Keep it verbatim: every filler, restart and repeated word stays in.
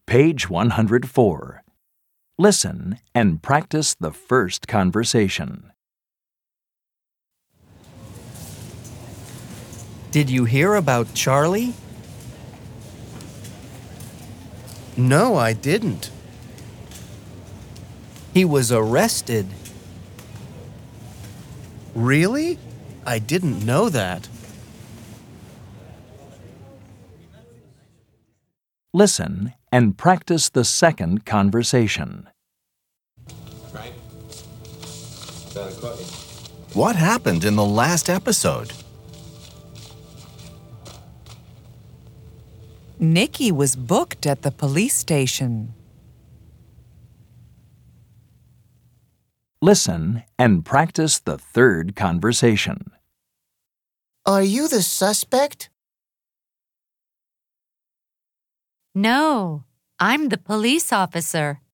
Page one hundred four. Listen and practice the first conversation. Did you hear about Charlie? No, I didn't. He was arrested. Really? I didn't know that. Listen and practice the second conversation. Right? What happened in the last episode? Nikki was booked at the police station. Listen and practice the third conversation. Are you the suspect? No, I'm the police officer.